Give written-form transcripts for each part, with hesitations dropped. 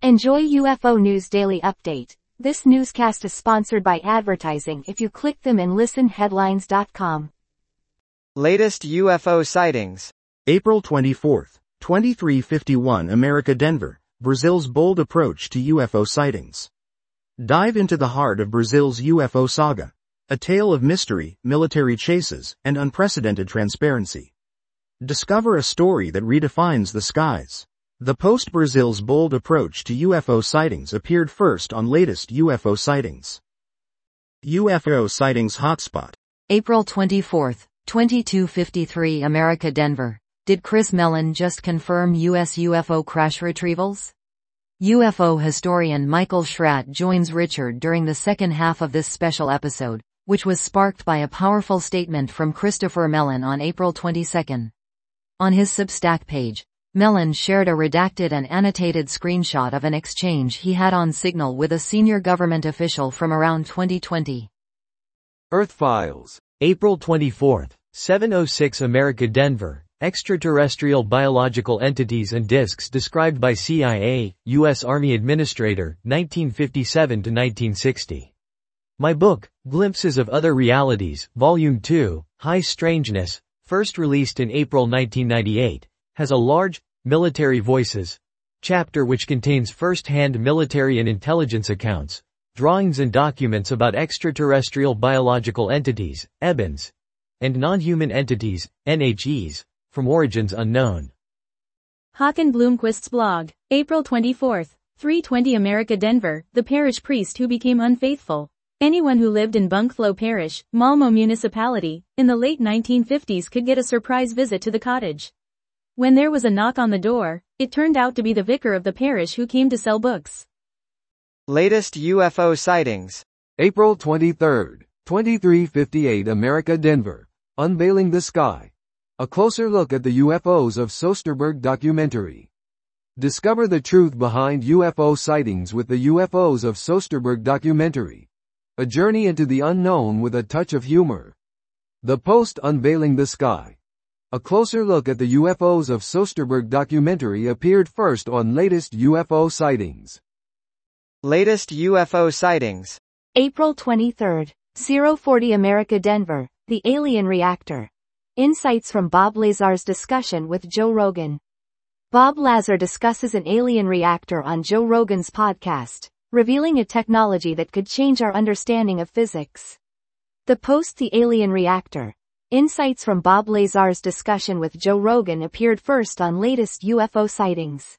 Enjoy UFO News Daily Update. This newscast is sponsored by advertising. If you click them and listen, headlines.com. Latest UFO sightings. April 24, 2351 America Denver, Brazil's bold approach to UFO sightings. Dive into the heart of Brazil's UFO saga. A tale of mystery, military chases, and unprecedented transparency. Discover a story that redefines the skies. The Post Brazil's bold approach to UFO sightings appeared first on latest UFO sightings. UFO sightings hotspot. April 24, 2253 America Denver. Did Chris Mellon just confirm U.S. UFO crash retrievals? UFO historian Michael Schratt joins Richard during the second half of this special episode, which was sparked by a powerful statement from Christopher Mellon on April 22. On his Substack page, Mellon shared a redacted and annotated screenshot of an exchange he had on Signal with a senior government official from around 2020. Earth Files. April 24, 7:06 America Denver. Extraterrestrial biological entities and disks described by CIA, U.S. Army Administrator, 1957-1960. My book, Glimpses of Other Realities, Volume 2, High Strangeness, first released in April 1998, has a large, Military Voices chapter which contains first-hand military and intelligence accounts, drawings and documents about extraterrestrial biological entities, EBINs, and non-human entities, NHEs, from origins unknown. Håkan Blomqvist's blog, April 24, 320 America Denver, the parish priest who became unfaithful. Anyone who lived in Bunkflo Parish, Malmo Municipality, in the late 1950s could get a surprise visit to the cottage. When there was a knock on the door, it turned out to be the vicar of the parish who came to sell books. Latest UFO sightings. April 23, 2358 America Denver. Unveiling the Sky. A closer look at the UFOs of Soesterberg documentary. Discover the truth behind UFO sightings with the UFOs of Soesterberg documentary. A journey into the unknown with a touch of humor. The Post Unveiling the Sky. A closer look at the UFOs of Soesterberg documentary appeared first on latest UFO sightings. Latest UFO sightings. April 23, 040 America Denver, the alien reactor. Insights from Bob Lazar's discussion with Joe Rogan. Bob Lazar discusses an alien reactor on Joe Rogan's podcast, revealing a technology that could change our understanding of physics. The Post The Alien Reactor. Insights from Bob Lazar's discussion with Joe Rogan appeared first on latest UFO sightings.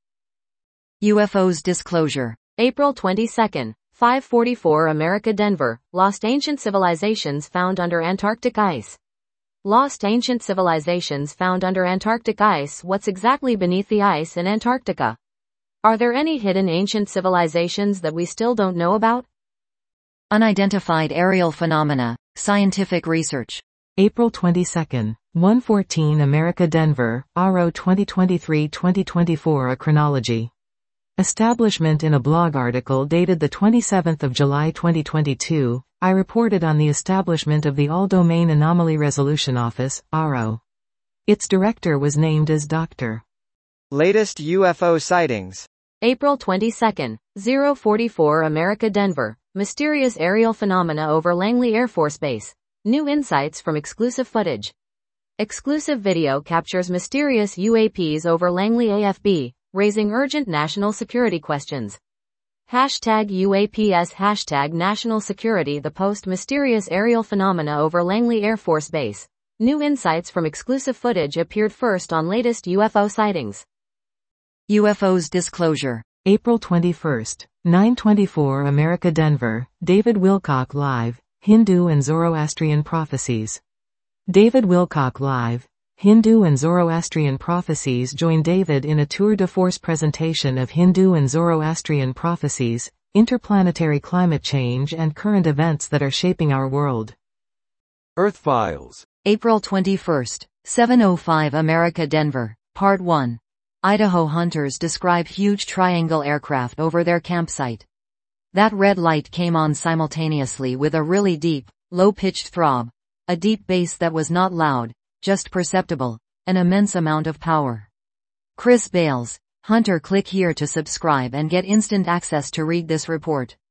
UFOs disclosure. April 22, 544 America Denver, lost ancient civilizations found under Antarctic ice. Lost ancient civilizations found under Antarctic ice. What's exactly beneath the ice in Antarctica? Are there any hidden ancient civilizations that we still don't know about? Unidentified aerial phenomena. Scientific research. April 22, 114 America Denver, ARO 2023-2024 A chronology. Establishment. In a blog article dated the 27th of July 2022, I reported on the establishment of the All-Domain Anomaly Resolution Office, ARO. Its director was named as Dr. Latest UFO sightings. April 22, 044 America Denver, mysterious aerial phenomena over Langley Air Force Base. New insights from exclusive footage. Exclusive video captures mysterious UAPs over Langley AFB, raising urgent national security questions. Hashtag UAPS Hashtag National Security. The Post. Mysterious aerial phenomena over Langley Air Force Base. New insights from exclusive footage appeared first on latest UFO sightings. UFOs disclosure. April 21, 924 America Denver, David Wilcock Live, Hindu and Zoroastrian Prophecies. David Wilcock Live, Hindu and Zoroastrian Prophecies. Join David in a tour de force presentation of Hindu and Zoroastrian prophecies, interplanetary climate change and current events that are shaping our world. Earth Files. April 21, 7:05 America Denver, Part 1. Idaho hunters describe huge triangle aircraft over their campsite. That red light came on simultaneously with a really deep, low-pitched throb. A deep bass that was not loud, just perceptible, an immense amount of power. Chris Bales, Hunter, click here to subscribe and get instant access to read this report.